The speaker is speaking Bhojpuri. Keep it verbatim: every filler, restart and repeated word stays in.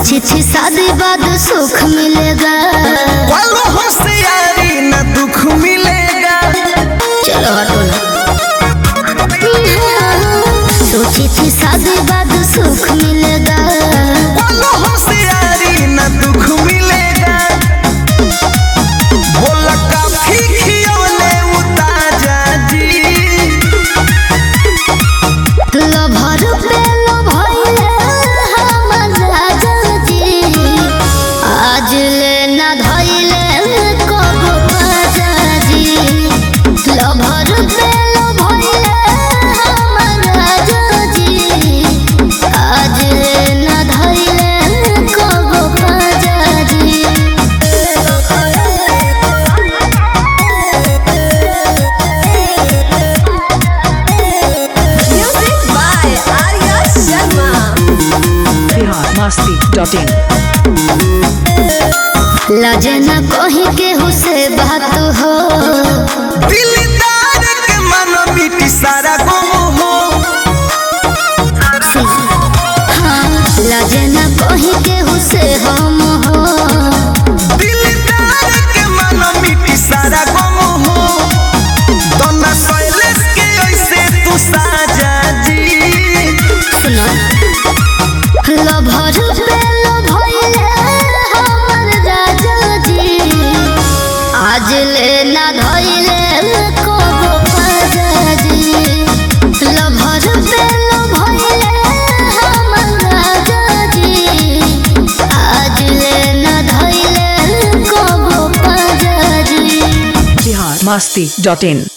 सोची थी शादी बाद सुख मिलेगा, बोलो होशियारी न दुख मिलेगा। चलो हटो ना। सोची थी शादी बाद सुख मिलेगा, बोलो होशियारी न दुख मिलेगा। बोला काफी खियोले उताजा जी, लभर पे लभइले हमर राजा जी, आज ले ना धइले कबो बाजा जी। लभर पे लभइले हमर राजा जी, आज ले ना धइले कबो बाजा जी। Music by Arya Sharma. Bihar Masti dot in. लाजे न कहीं केहू से बात हो, दिलदार के मन मिटी सारा गम हो। हाँ लाजे न कहीं केहू से हम हो, दिलदार के मन मिटी सारा गम हो। दोना शैलेश के ऐसे तू साजा जी, सुनो लभर पे लभइले हमर राजा जी, आज ले ना धइले कबो बाजा जी। लभर पे लभइले हमर राजा जी, आज ले ना धइले कबो बाजा जी। बिहार मस्ती डॉट इन।